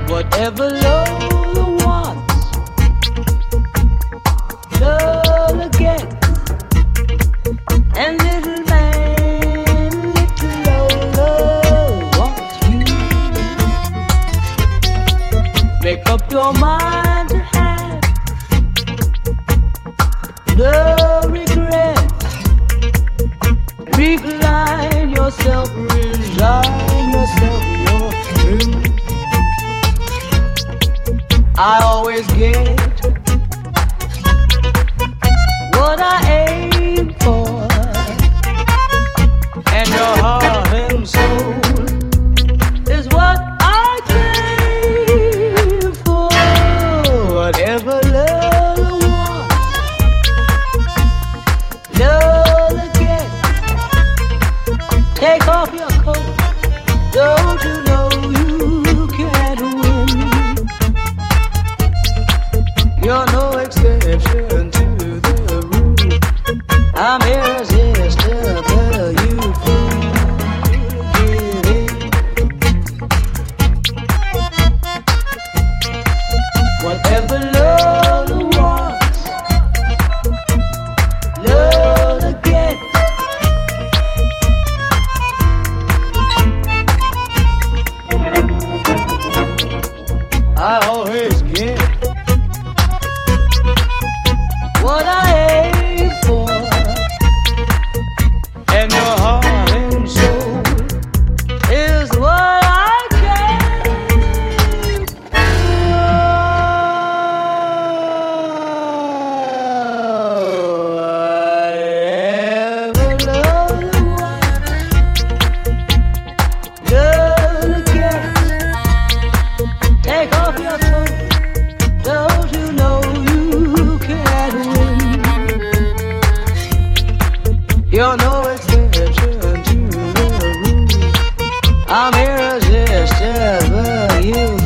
Whatever Lola wants, Lola gets. And little man, little Lola wants you. Make up your mind to have no regrets. Recline yourself, resign yourself, you're through. I always get what I aim for, and your heart and soul is what I crave for. Whatever Lola wants, Lola gets. Take off your coat, don't you know you can't win? You're no exception to the rule. I'm irresistible, you fool. Get in. Whatever Lola wants, Lola gets. I always get what I aim for, and your heart and soul is what I crave for. Whatever Lola wants, Lola gets. Take off your coat, don't you know you can't win? You're no exception to the rule. I'm irresistible, you